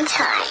One time.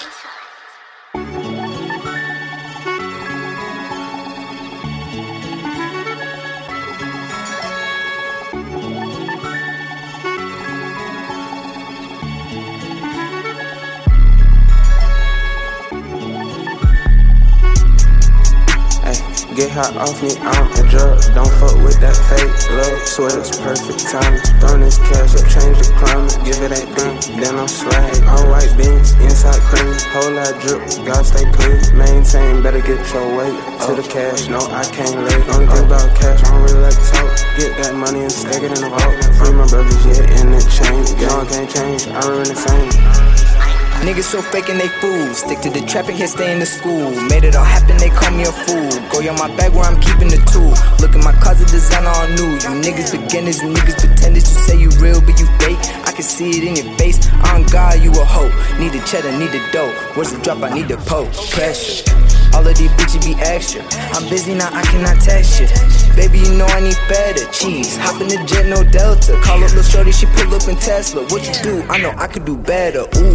Get high off me, I'm a drug. Don't fuck with that fake love. Swear it's perfect time. Throwing this cash up, change the climate. Give it that dick, then I'm slag. All white beans, inside cream. Whole lot drip, gotta stay clean. Maintain, better get your weight to the cash. No, I can't late. Only thing about cash, I don't really like to talk. Get that money and stack it in the vault. Free my brothers, yeah, in the chain. Y'all can't change, I remain the same. Niggas so fake and they fools. Stick to the trap and can't stay in the school. Made it all happen, they call me a fool. Go on my bag where I'm keeping the tool. Look at my closet designer all new. You niggas beginners, you niggas pretenders. You say you real but you fake. I can see it in your face. On God, you a hoe. Need a cheddar, need a dough. Where's the drop? I need the poke. Pressure. All of these bitches be extra. I'm busy now, I cannot text you. Baby, you know I need feta cheese. Hop in the jet, no Delta. Call up Lil' Shorty, she pull up in Tesla. What you do? I know I could do better. Ooh.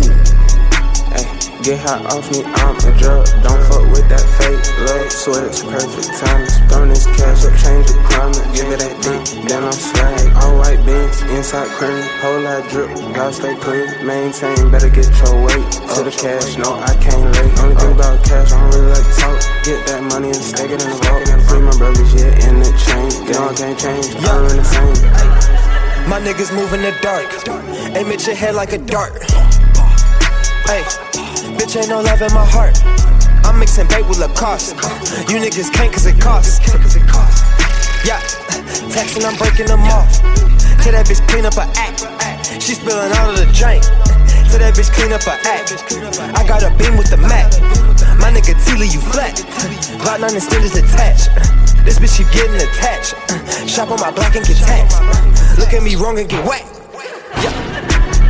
Get high off me, I'm a drug. Don't fuck with that fake love. Swear it's perfect time. Throwing this cash up, change the climate. Give it that dick, then I'm slag. All white beans, inside cream. Whole lot drip, gotta stay clean. Maintain, better get your weight to the cash. No, I can't late. Only thing about cash, I don't really like to talk. Get that money and stack it in the vault. Free my brothers, yeah, in the chain. Y'all can't change, I'm in the same. My niggas move in the dark. Aim at your head like a dart. Hey, bitch, ain't no love in my heart. I'm mixing bait with Lacoste. You niggas can't cause it costs. Yeah, texting, I'm breaking them off. Tell that bitch clean up her act. She spilling out of the drink. Tell that bitch clean up her act. I got a beam with the Mac. My nigga T-Lee, you flat. Glock 9 extenders attached. This bitch, she getting attached. Shop on my block and get taxed. Look at me wrong and get whacked. Yeah.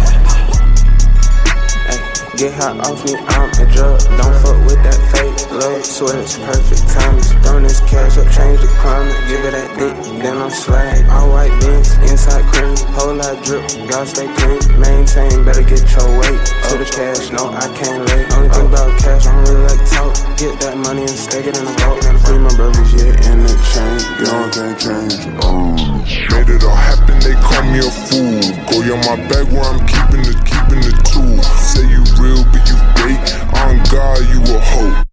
Get high off me, I'm a drug. Don't fuck with that fake love. Swear it's perfect time. Throwing this cash up, change the climate. Give it that dick, then I'm slag. All white beans, inside cream. Whole lot drip, gotta stay clean. Maintain, better get your weight to the cash. No, I can't late. Only thing about cash, I don't really like to talk. Get that money and stack it in the vault. Free my brothers, yeah, in the chain. Y'all can't change. Made it all happen, they call me a fool. Go on my bag where I'm keeping the tool. Say you real, but you fake. On God, you a hoe.